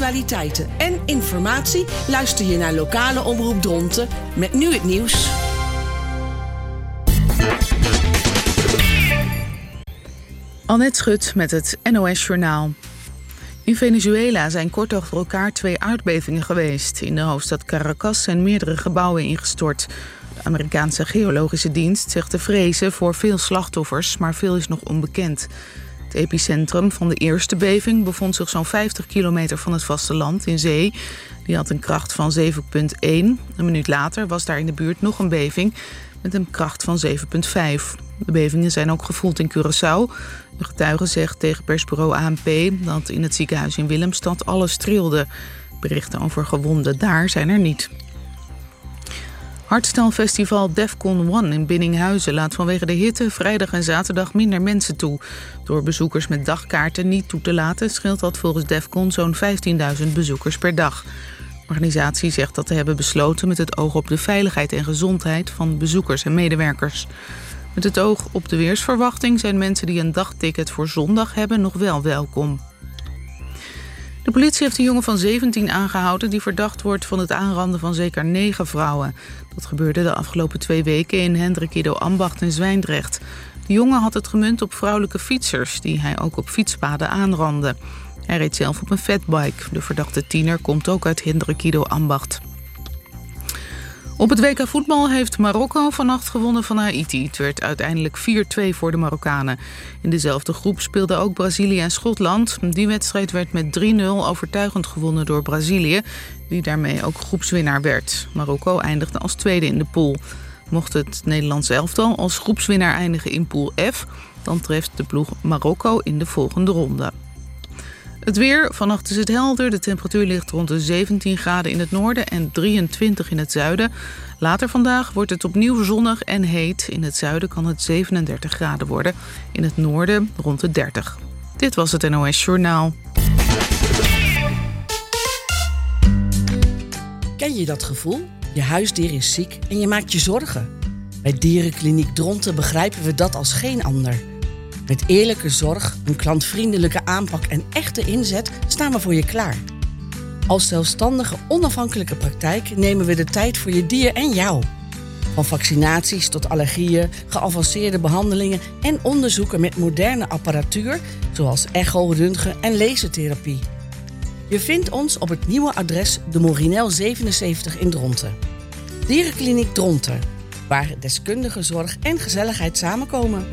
actualiteiten en informatie luister je naar lokale omroep Dronten met nu het nieuws. Annette Schut met het NOS-journaal. In Venezuela zijn kort achter elkaar 2 aardbevingen geweest. In de hoofdstad Caracas zijn meerdere gebouwen ingestort. De Amerikaanse Geologische Dienst zegt te vrezen voor veel slachtoffers, maar veel is nog onbekend. Het epicentrum van de eerste beving bevond zich zo'n 50 kilometer van het vasteland in zee. Die had een kracht van 7,1. Een minuut later was daar in de buurt nog een beving met een kracht van 7,5. De bevingen zijn ook gevoeld in Curaçao. De getuige zegt tegen persbureau ANP dat in het ziekenhuis in Willemstad alles trilde. Berichten over gewonden daar zijn er niet. Hardstylefestival Defcon 1 in Binninghuizen laat vanwege de hitte vrijdag en zaterdag minder mensen toe. Door bezoekers met dagkaarten niet toe te laten scheelt dat volgens Defcon zo'n 15.000 bezoekers per dag. De organisatie zegt dat te hebben besloten met het oog op de veiligheid en gezondheid van bezoekers en medewerkers. Met het oog op de weersverwachting zijn mensen die een dagticket voor zondag hebben nog wel welkom. De politie heeft een jongen van 17 aangehouden die verdacht wordt van het aanranden van zeker 9 vrouwen. Dat gebeurde de afgelopen 2 weken in Hendrikido Ambacht en Zwijndrecht. De jongen had het gemunt op vrouwelijke fietsers die hij ook op fietspaden aanrandde. Hij reed zelf op een fatbike. De verdachte tiener komt ook uit Hendrikido Ambacht. Op het WK voetbal heeft Marokko vannacht gewonnen van Haïti. Het werd uiteindelijk 4-2 voor de Marokkanen. In dezelfde groep speelden ook Brazilië en Schotland. Die wedstrijd werd met 3-0 overtuigend gewonnen door Brazilië, die daarmee ook groepswinnaar werd. Marokko eindigde als tweede in de pool. Mocht het Nederlands elftal als groepswinnaar eindigen in pool F, dan treft de ploeg Marokko in de volgende ronde. Het weer, vannacht is het helder. De temperatuur ligt rond de 17 graden in het noorden en 23 in het zuiden. Later vandaag wordt het opnieuw zonnig en heet. In het zuiden kan het 37 graden worden. In het noorden rond de 30. Dit was het NOS Journaal. Ken je dat gevoel? Je huisdier is ziek en je maakt je zorgen. Bij Dierenkliniek Dronten begrijpen we dat als geen ander. Met eerlijke zorg, een klantvriendelijke aanpak en echte inzet staan we voor je klaar. Als zelfstandige, onafhankelijke praktijk nemen we de tijd voor je dier en jou. Van vaccinaties tot allergieën, geavanceerde behandelingen en onderzoeken met moderne apparatuur, zoals echo, röntgen en lasertherapie. Je vindt ons op het nieuwe adres de Morinel 77 in Dronten. Dierenkliniek Dronten, waar deskundige zorg en gezelligheid samenkomen.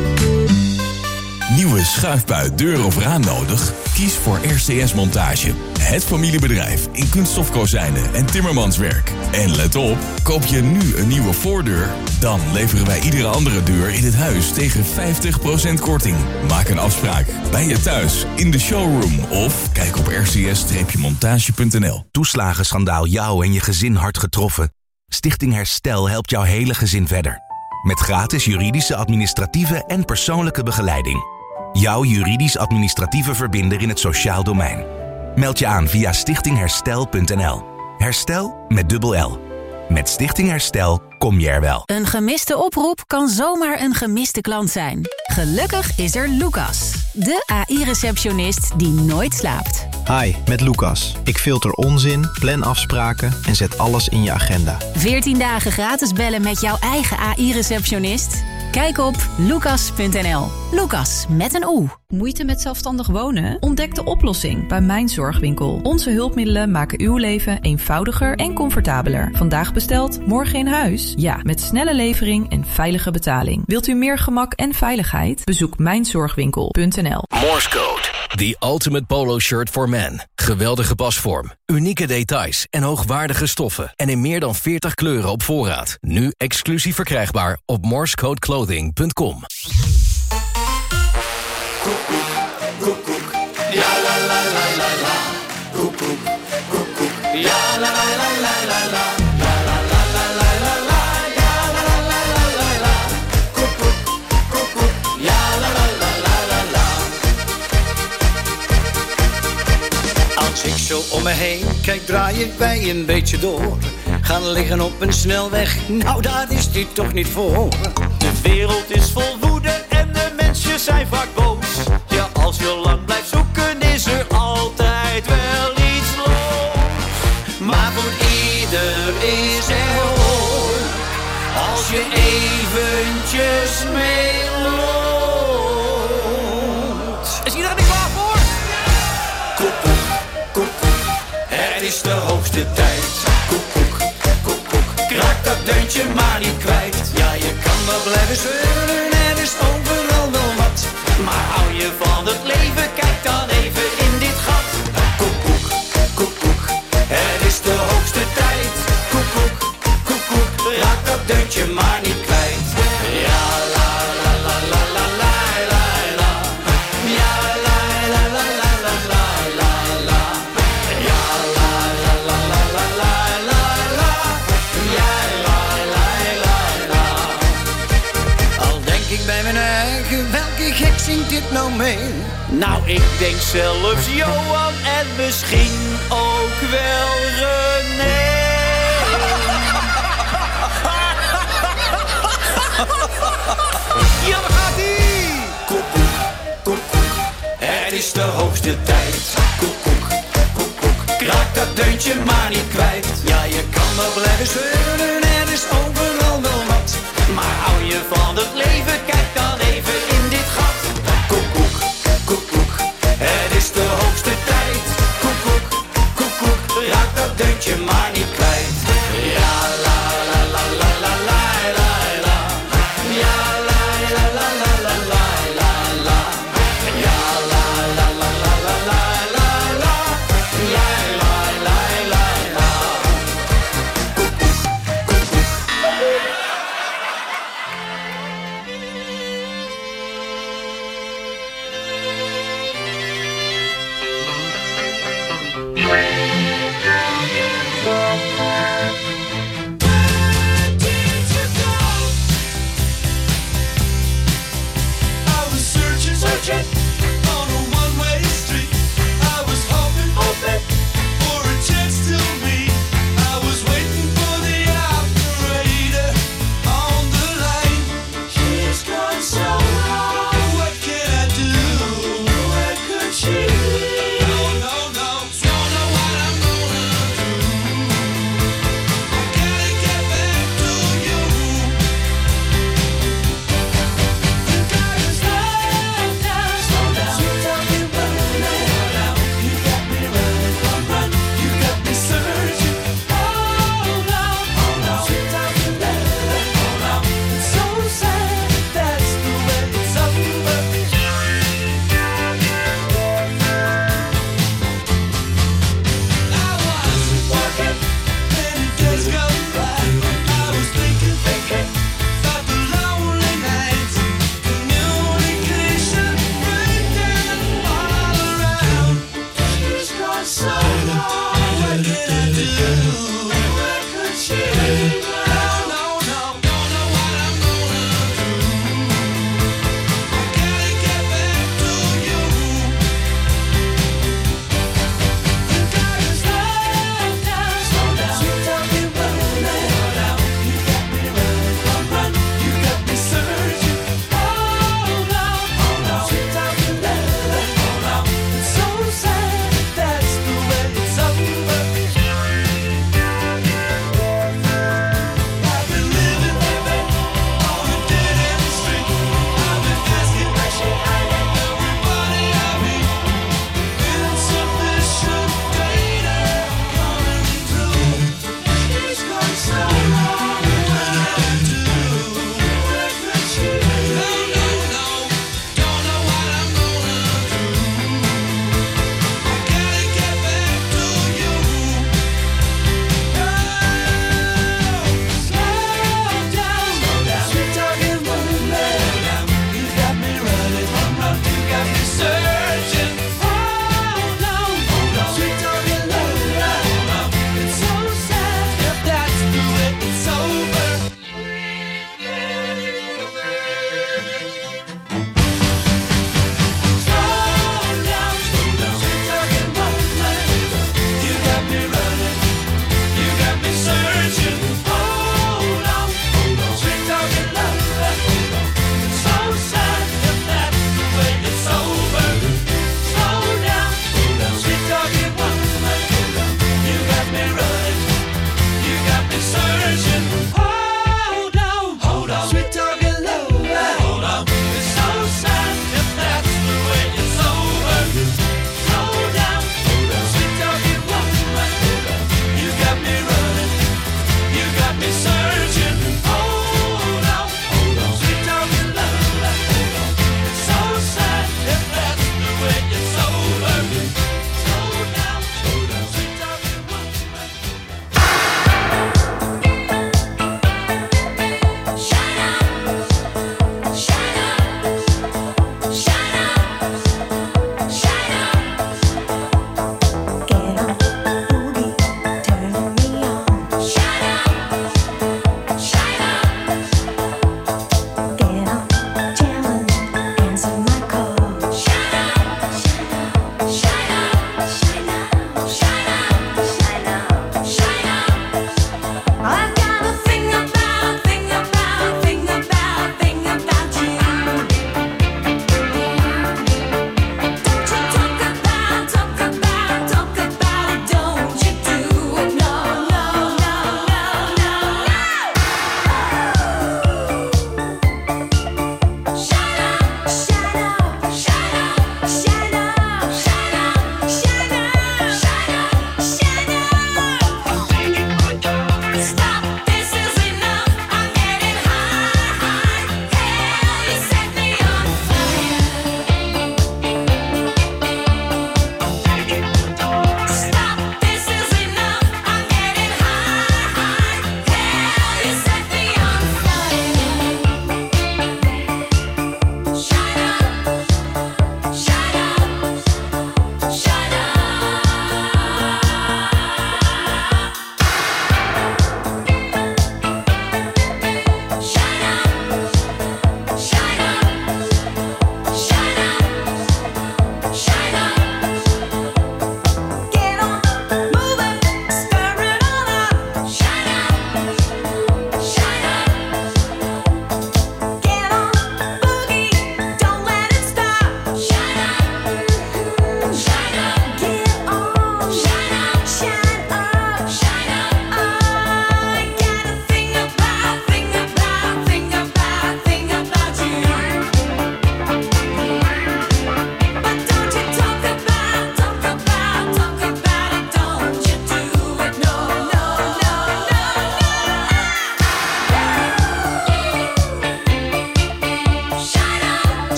Nieuwe schuifbui, deur of raam nodig? Kies voor RCS Montage. Het familiebedrijf in kunststofkozijnen en timmermanswerk. En let op, koop je nu een nieuwe voordeur, dan leveren wij iedere andere deur in het huis tegen 50% korting. Maak een afspraak bij je thuis, in de showroom of kijk op rcs-montage.nl. Toeslagenschandaal jou en je gezin hard getroffen? Stichting Herstel helpt jouw hele gezin verder. Met gratis juridische, administratieve en persoonlijke begeleiding. Jouw juridisch-administratieve verbinder in het sociaal domein. Meld je aan via stichtingherstel.nl. Herstel met dubbel L. Met Stichting Herstel kom je er wel. Een gemiste oproep kan zomaar een gemiste klant zijn. Gelukkig is er Lucas, de AI-receptionist die nooit slaapt. Hi, met Lucas. Ik filter onzin, plan afspraken en zet alles in je agenda. 14 dagen gratis bellen met jouw eigen AI-receptionist? Kijk op lucas.nl. Lucas met een O. Moeite met zelfstandig wonen? Ontdek de oplossing bij Mijn Zorgwinkel. Onze hulpmiddelen maken uw leven eenvoudiger en comfortabeler. Vandaag besteld, morgen in huis? Ja, met snelle levering en veilige betaling. Wilt u meer gemak en veiligheid? Bezoek mijnzorgwinkel.nl. Morse Code. The ultimate polo shirt for men. Geweldige pasvorm, unieke details en hoogwaardige stoffen. En in meer dan 40 kleuren op voorraad. Nu exclusief verkrijgbaar op morsecodeclothing.com. Koekoek, ja la la la la la. Koekoek, koekoek, ja la la la la la la. La la la la la la la. Ja la la la la la la. Koekoek, koekoek, ja la la la la la la. Als ik zo om me heen kijk, draaien wij een beetje door. Gaan liggen op een snelweg, nou daar is die toch niet voor. De wereld is vol woede en de mensen zijn vaak boos. Ja, als je lang blijft zoeken is er altijd wel iets deuntje maar niet kwijt. Ja, je kan wel blijven zeuren, er is overal wel wat. Maar hou je van het leven, kijk dan even in dit gat. Koekoek, koekoek, het is de hoogste tijd. Koekoek, koekoek, raak dat deuntje maar niet kwijt. Ja, la la la la la la la la. Ja, la la la la la la la la. Ja, la la la la la la la la. Ja, la la la la. Al denk ik bij mijn eigen, welke gek zingt dit nou mee? Nou, ik denk zelfs Johan en misschien ook wel René. Ja, daar gaat-ie! Koekoek, koekoek, het is de hoogste tijd. Koekoek, koekoek, kraak dat deuntje maar niet kwijt. Ja, je kan wel blijven zeuren, er is overal wel wat. Maar hou je van het leven, kijk dan even in dit gat. Koekoek, koekoek, het is de hoogste tijd. Koekoek, koekoek, raak dat deuntje maar niet kwijt. Ja, la la la la la la la la. Ja, la la la la la la la la. Ja, la la la la la la la la. Ja, la la la la. Koekoek, koekoek.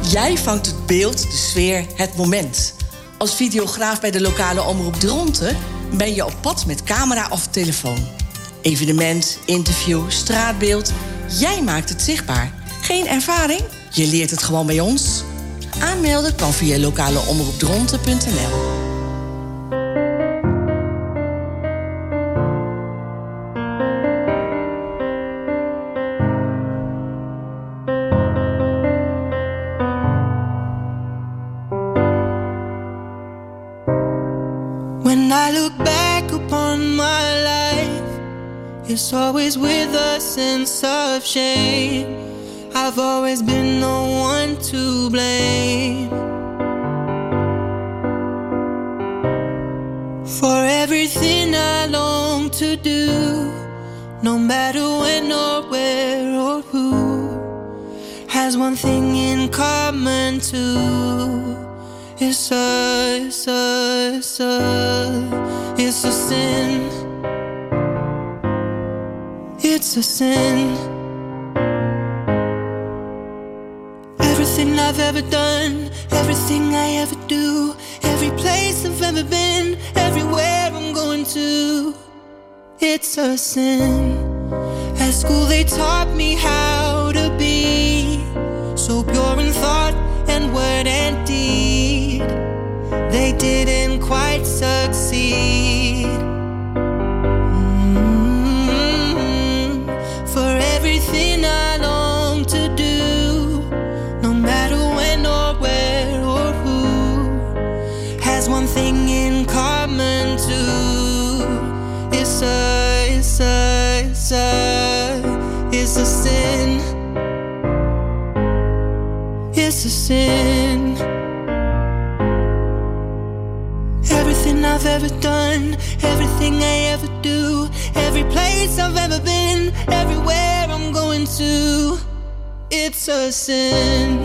Jij vangt het beeld, de sfeer, het moment. Als videograaf bij de lokale omroep Dronten ben je op pad met camera of telefoon. Evenement, interview, straatbeeld. Jij maakt het zichtbaar. Geen ervaring? Je leert het gewoon bij ons. Aanmelden kan via lokaleomroepdronten.nl. When I look back upon my life, it's always with a sense of shame. I've always been the one to blame for everything I long to do, no matter when or where or who, has one thing in common too. It's a sin. It's a sin. Everything I've ever done, everything I ever do, every place I've ever been, everywhere I'm going to, it's a sin. At school they taught me how to be so pure in thought and word and deed. They didn't quite succeed. For everything I long to do, no matter when or where or who, has one thing in common too. It's a sin. It's a sin. Everything I've ever done, everything I ever do, every place I've ever been, everywhere I'm going to, it's a sin.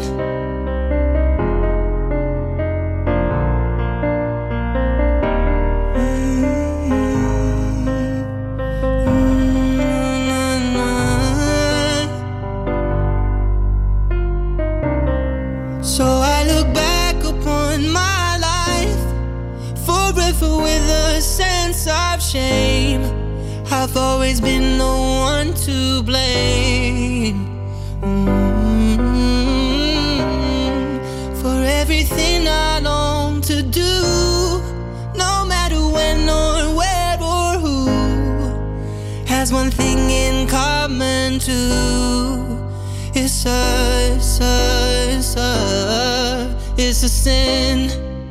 So I look back upon my life forever with a sense of shame. I've always been the one to blame for everything I long to do, no matter when or where or who, has one thing in common too. It's a sin.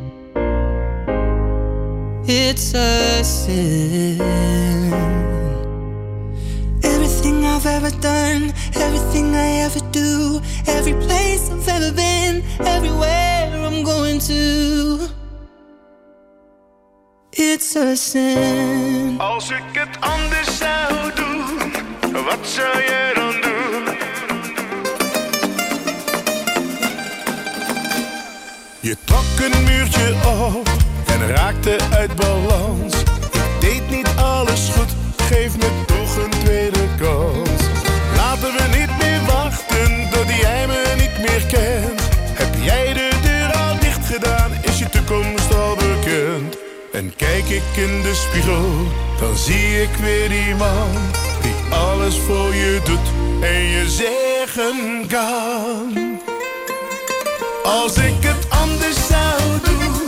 It's a sin. Everything I've ever done, everything I ever do, every place I've ever been, everywhere I'm going to, it's a sin. Als ik het anders zou doen, wat zou jij dan doen? Je trok een muurtje op en raakte uit balans. Ik deed niet alles goed, geef me toch een tweede kans. Laten we niet meer wachten tot jij me niet meer kent. Heb jij de deur al dicht gedaan, is je toekomst al bekend. En kijk ik in de spiegel, dan zie ik weer die man die alles voor je doet en je zeggen kan. Als ik het anders zou doen,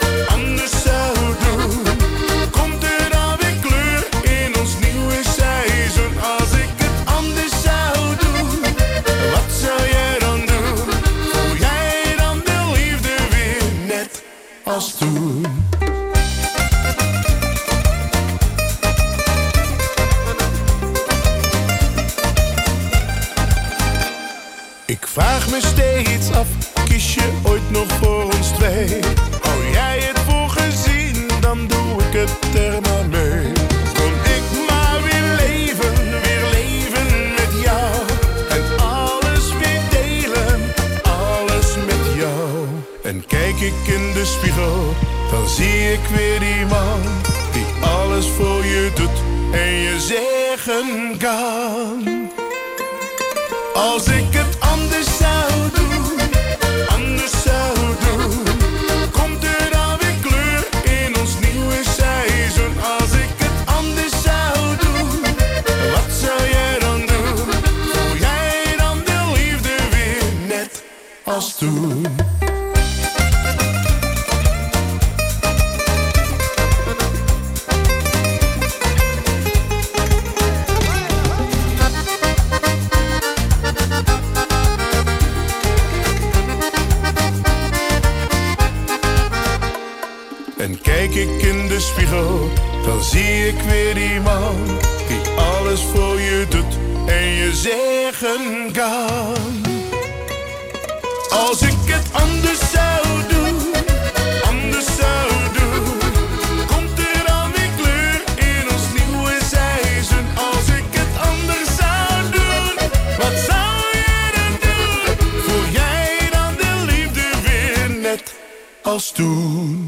komt er dan weer kleur in ons nieuwe seizoen. Als ik het anders zou doen, wat zou jij dan doen? Voel jij dan de liefde weer net als toen? Ik vraag me steeds af, kies je ooit nog voor ons twee? Hou jij het voor gezien, dan doe ik het er maar mee. Kon ik maar weer leven met jou. En alles weer delen, alles met jou. En kijk ik in de spiegel, dan zie ik weer die man die alles voor je doet en je zeggen kan. Als ik het anders zou doen, toen. En kijk ik in de spiegel, dan zie ik weer die man die alles voor je doet en je zeggen kan. Als ik het anders zou doen, komt er dan weer kleur in ons nieuwe seizoen. Als ik het anders zou doen, wat zou je dan doen? Voel jij dan de liefde weer net als toen?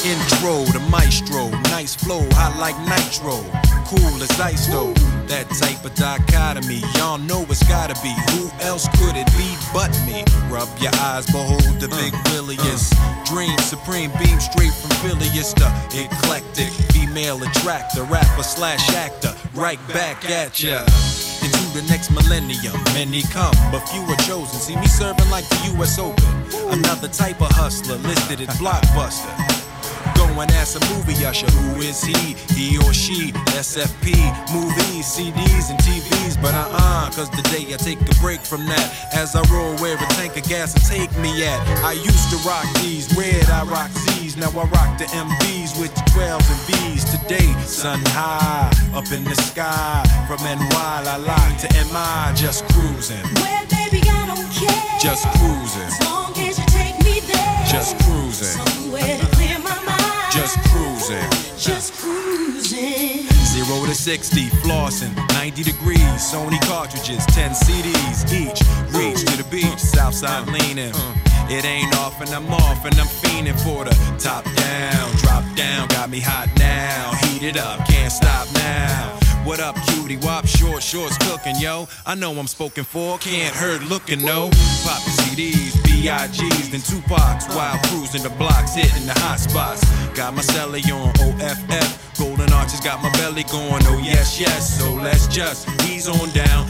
intro, the maestro, nice flow, hot like nitro, cool as ice though. That type of dichotomy, y'all know it's gotta be. Who else could it be but me? Rub your eyes, behold the big williest. Dream supreme, beam straight from Philly's the eclectic female attractor, rapper slash actor, right back at ya. Into the next millennium, many come, but few are chosen. See me serving like the US Open. Another type of hustler listed as Blockbuster. Go and ask a movie usher, who is he? He or she, SFP, movies, CDs and TVs. But cause today I take a break from that. As I roll where a tank of gas will take me at. I used to rock these, red I rock Z's. Now I rock the MBs with the 12s and B's. Today, sun high, up in the sky. From NY, la la to MI, just cruising. Well, baby, I don't care. Just cruising. As long as you take me there. Just cruising. Somewhere to clear my mind. Just cruising. Just cruising. 0 to 60, flossing, 90 degrees. Sony cartridges, 10 CDs each. Reach to the beach, Southside leaning. It ain't off and I'm off and I'm fiending for the top down, drop down. Got me hot now, heat it up, can't stop now. What up, cutie? Wop, shorts cooking, yo. I know I'm spoken for, can't hurt looking, no. Poppin' CDs, B.I.G's, then Tupac's. While cruising the blocks, hitting the hot spots. Got my celly on OFF. Golden arches got my belly going, oh yes, yes. So let's just ease on down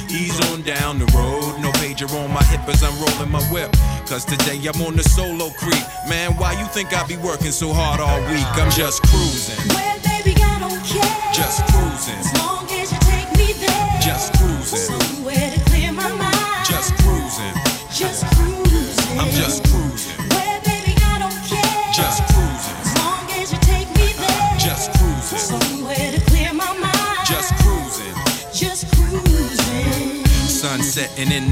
the road. No pager on my hip as I'm rolling my whip. Cause today I'm on the solo creep. Man, why you think I be working so hard all week? I'm just cruising. Well, baby, I don't care. Just cruising. As long as you take me there. Just cruising. Somewhere to clear my mind. Just cruising. Just cruising. I'm just cruising. Well, baby, I don't care. Just cruising. As long as you take me there. Just cruising. Somewhere to clear my mind. Just cruising. Just cruising. Sun setting in the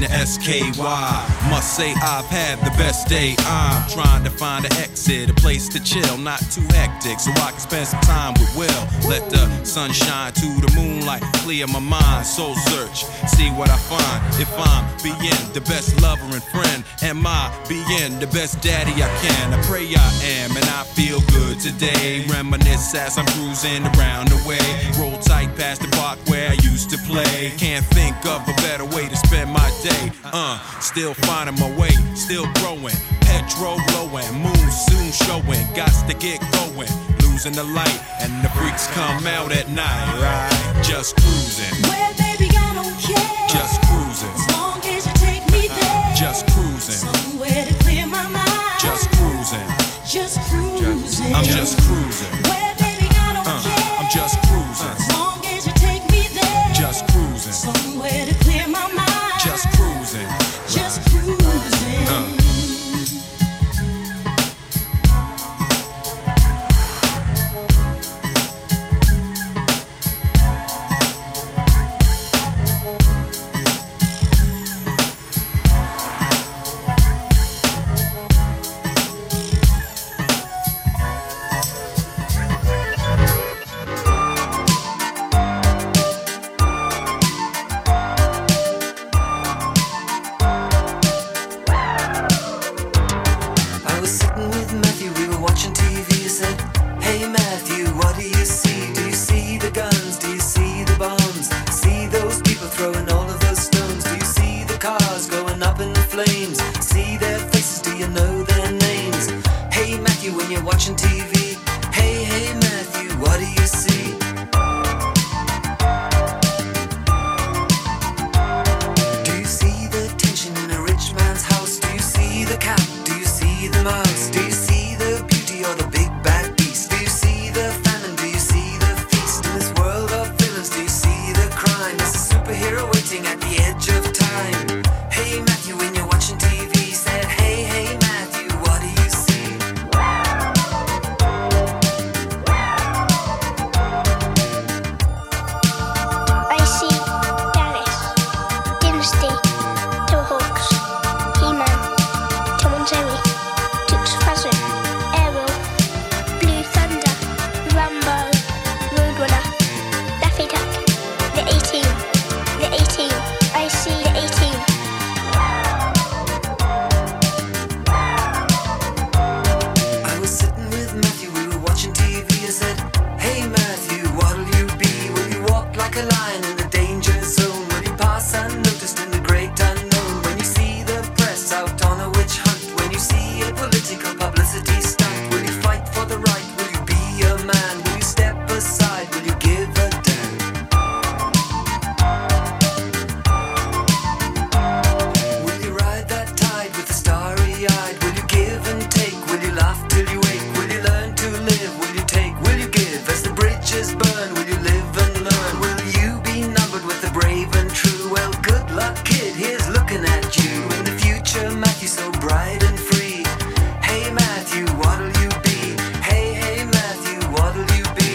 SKY. Must say I've had the best day. I'm trying to find an exit, a place to chill, not too hectic, so I can spend some time with Will. Let the sun shine to the moonlight, clear my mind, soul search, see what I find. If I'm being the best lover and friend, am I being the best daddy I can? I pray I am, and I feel good today. Reminisce as I'm cruising around the way. Roll tight past the park where I used to play. Can't think of a better way to spend my day. Still finding my way, still growing. Petrol blowing, moon soon showing. Gots to get going, losing the light, and the freaks come out at night. Right? Just cruising. Well, baby, I don't care. Just cruising. As long as you take me there. Just cruising. Somewhere to clear my mind. Just cruising. Just cruising. I'm just cruising. Well, baby, I don't care. I'm just cruising. As long as you take me there. Just cruising. Somewhere to clear my mind. Just cruising. Just cruising. witch hunt when you see a political publicity stunt? Will you fight for the right? Will you be a man? Will you step aside? Will you give a damn? Will you ride that tide with the starry-eyed? Will you give and take? Will you laugh till you wake? Will you learn to live? Will you take? Will you give? As the bridges burn, will you live and learn? Will you be numbered with the brave and true? Well, good luck, kid, here's looking at you. In the future, Matthew, so bright and free. Hey, Matthew, what'll you be? Hey, hey, Matthew, what'll you be?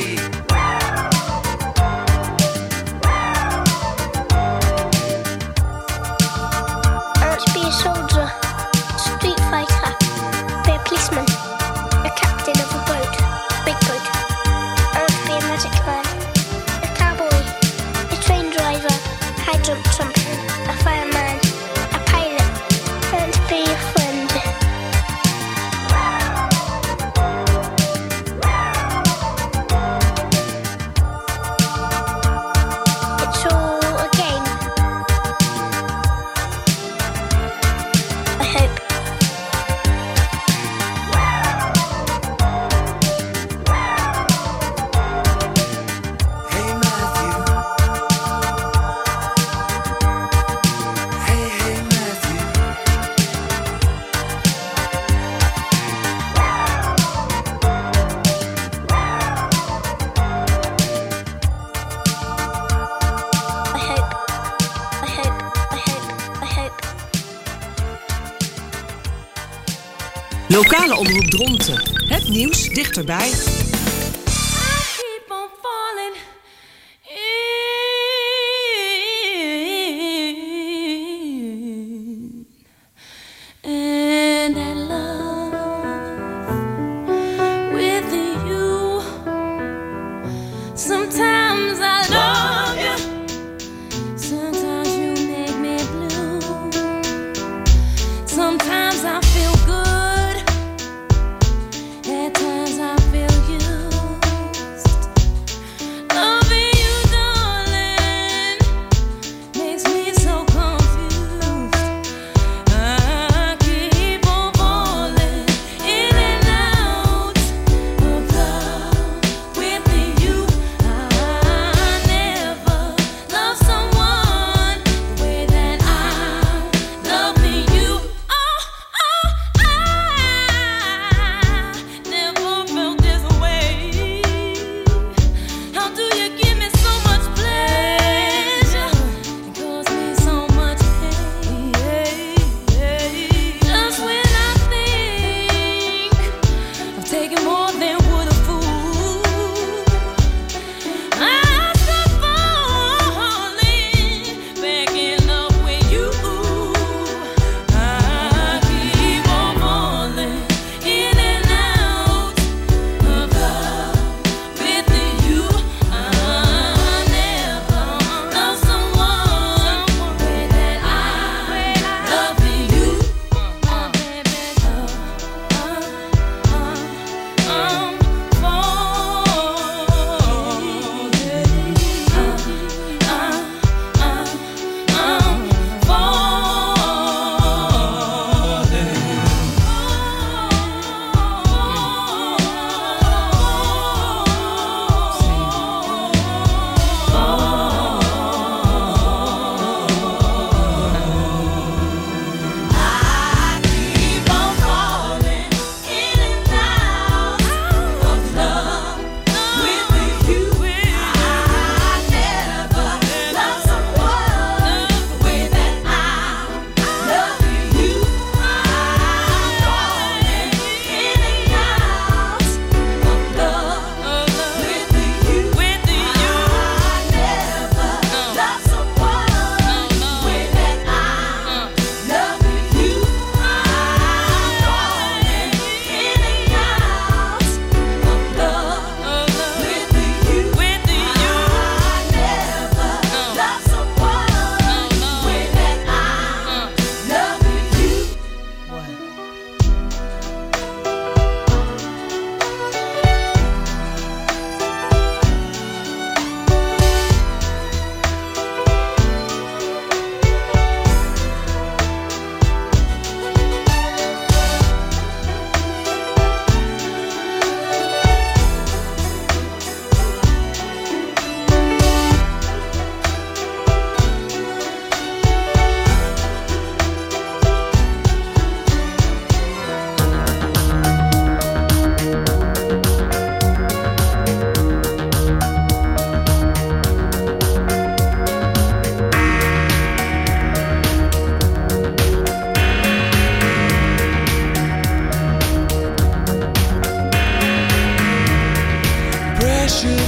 I want to be a soldier, street fighter, be a policeman, a captain of a boat, big boat. I want to be a magic man, a cowboy, a train driver, high jump champion, a fireman, a pilot. I want to be a friend. It's all a game. I hope. Hey, Matthew. Hey, hey, Matthew. I hope. I hope. I hope. I hope. Lokale omroep Dronten. Het nieuws dichterbij. Keep on falling in, and I love with you. Sometimes I love you, sometimes you make me blue. Sometimes I feel good, at times I feel you.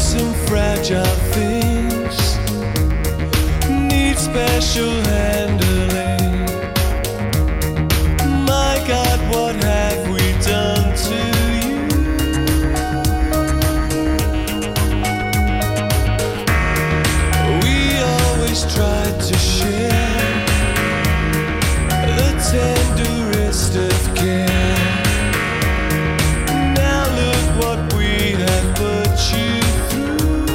some fragile things need special handling. My God, what have we done to you? We always tried to share the tenderest of care. Now look what we have put you through.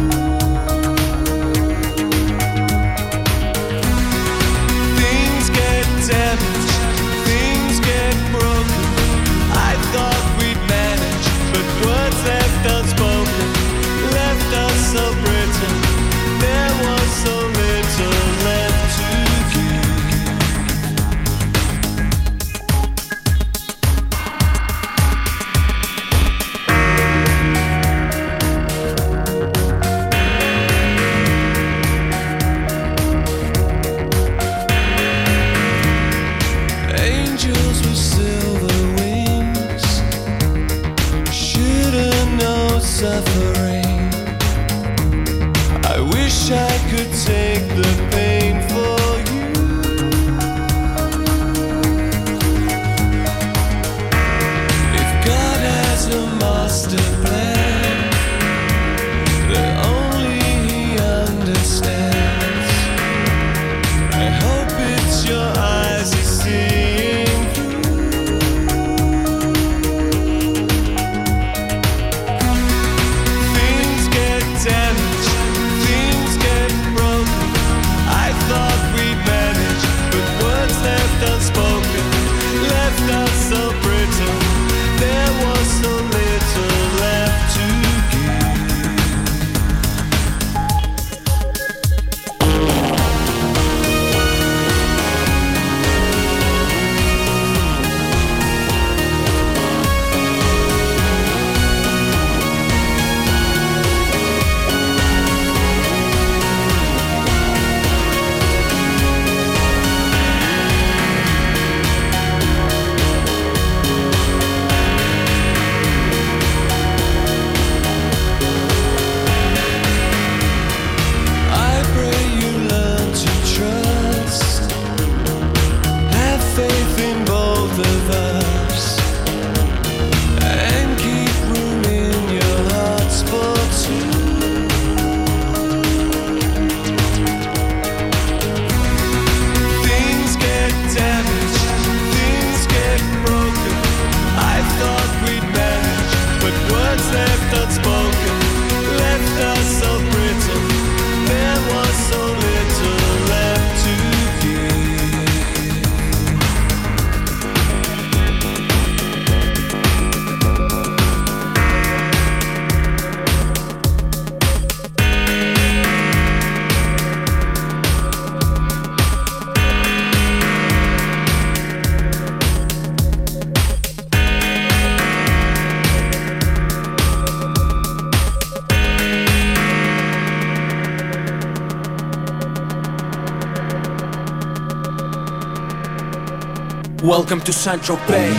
Things get damaged, things get broken. I thought we'd manage, but words left unspoken left us so brittle. There was so little left to give. Angels with silver wings shouldn't know suffering. I wish I could take the pain for you. If God has a master plan that only He understands, I hope it's your eyes He's seeing through. Things get damaged, things get broken. I thought we'd manage, but words left unspoken left us so brittle. There was so little left to give. I pray you learn to trust, have faith in both of us, and keep room in your hearts for two. Things get damaged, things get broken. I thought we'd manage, but words left unspoken left us so brittle. There was so little left to give. Welcome to Saint-Tropez.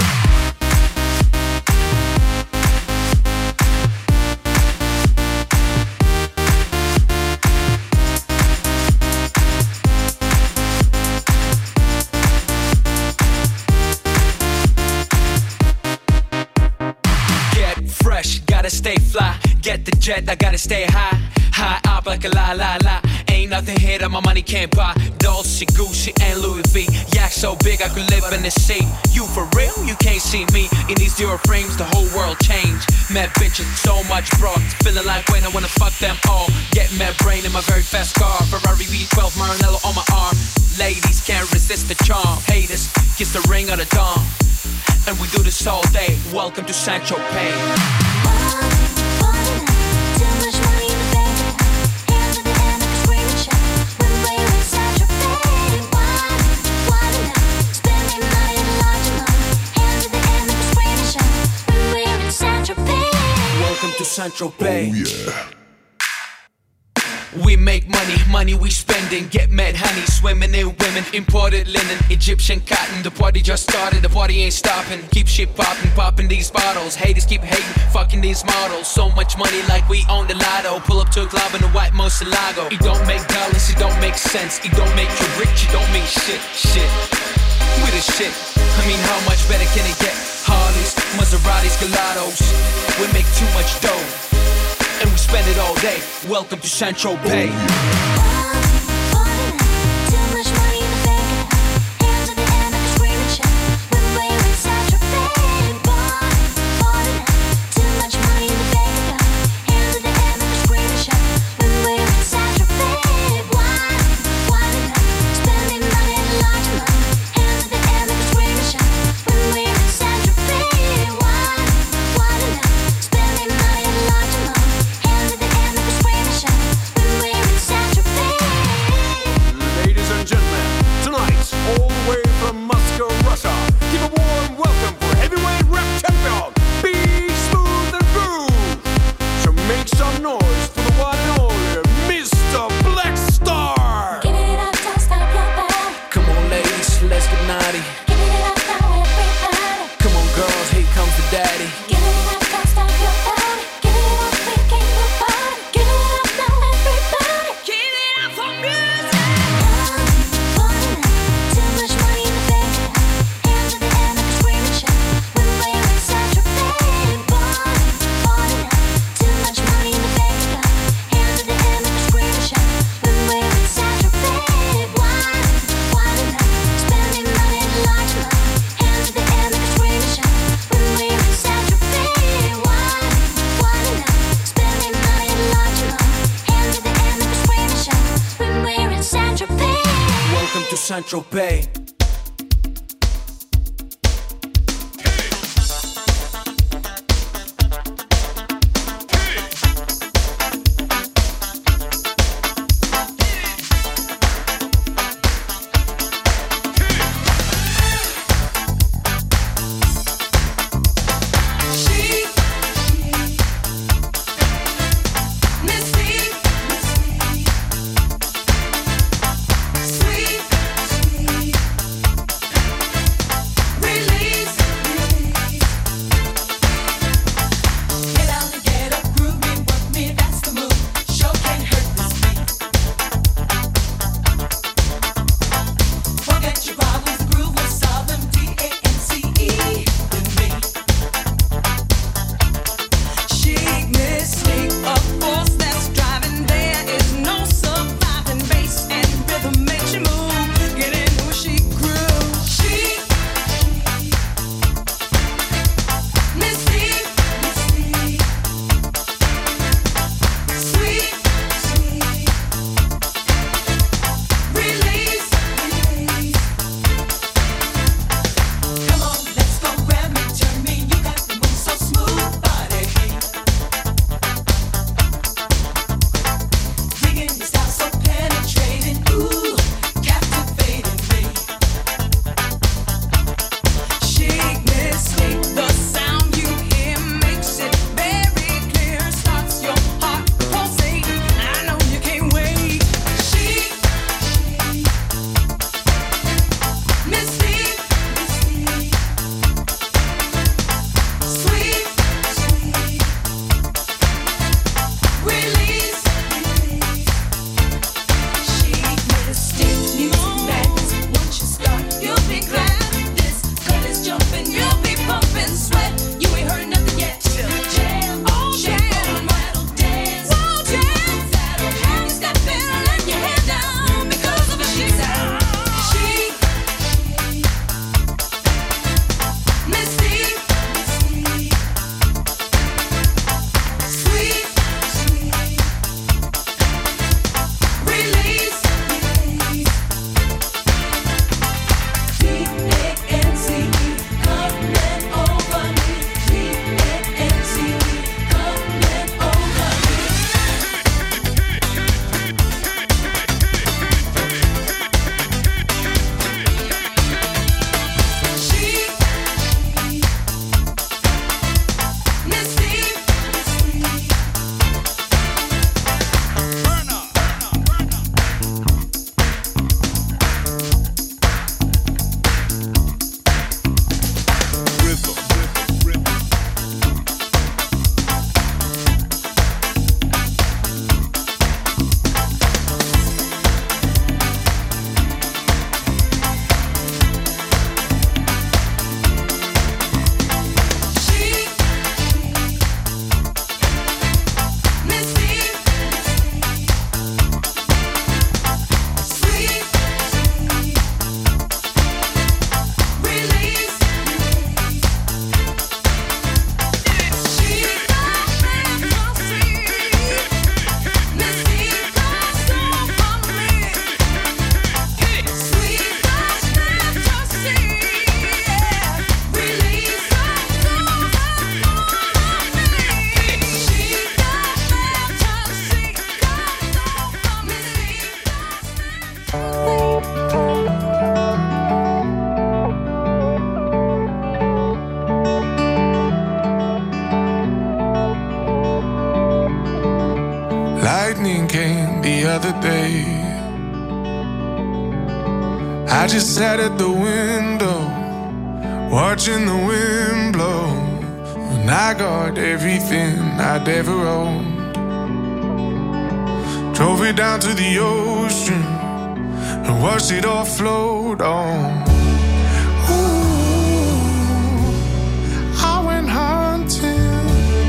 Get fresh, gotta stay fly. Get the jet, I gotta stay high. High up like a la la la. Ain't nothing here that my money can't buy. Dolce, Gucci, and Louis V. Yak so big I could live in the sea. You for real? You can't see me. In these Dior frames, the whole world changed. Mad bitches, so much broad. Feeling like when I wanna fuck them all. Get mad brain in my very fast car. Ferrari V12, Maranello on my arm. Ladies can't resist the charm. Haters, kiss the ring of the dawn. And we do this all day. Welcome to Saint-Tropez. Welcome to Saint-Tropez. Oh yeah. We make money, money we spending. Get mad honey, swimming in women. Imported linen, Egyptian cotton. The party just started, the party ain't stopping. Keep shit popping, popping these bottles. Haters keep hating, fucking these models. So much money like we own the lotto. Pull up to a club in a white Moselago. It don't make dollars, it don't make sense. It don't make you rich, it don't mean shit. We the shit. I mean, how much better can it get? Harleys, Maseratis, Gelatos. We make too much dough, and we spend it all day. Welcome to Central Bay. Central Bay. Sweet other day. I just sat at the window, watching the wind blow, and I got everything I'd ever owned. Drove it down to the ocean and watched it all float on. Ooh, I went hunting.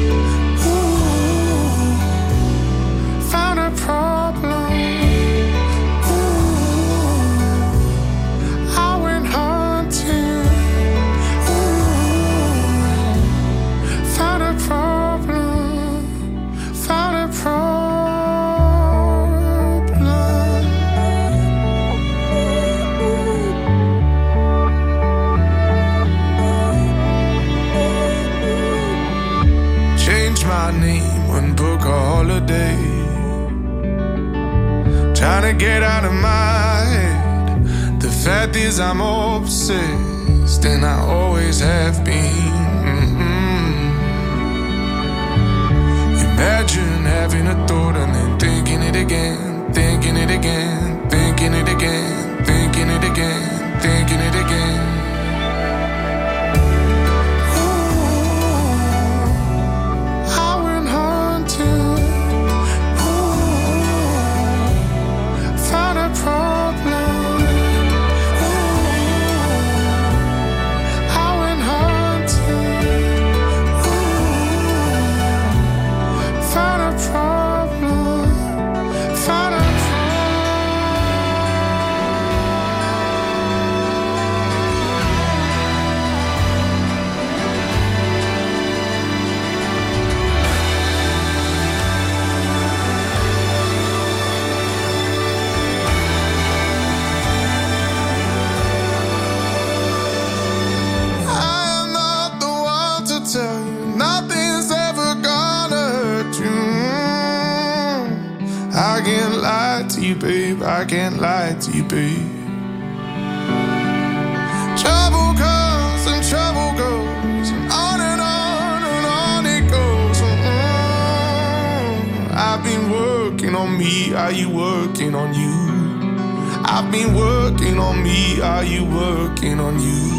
Ooh, found a problem. Ooh, I went hunting. Ooh, found a problem. Found a problem. My name and book a holiday. Trying to get out of my head. The fact is I'm obsessed, and I always have been. Imagine having a thought and then thinking it again, thinking it again, thinking it again, thinking it again, thinking it again. I can't lie to you, babe. I can't lie to you, babe. Trouble comes and trouble goes, and on it goes. I've been working on me. Are you working on you? I've been working on me. Are you working on you?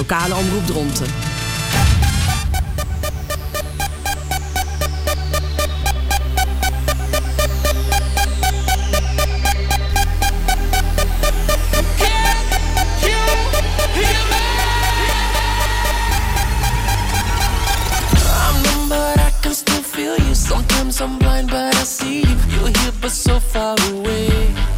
lokale omroep Dronten. Sometimes I'm blind, but I see you. You're here, but so far away.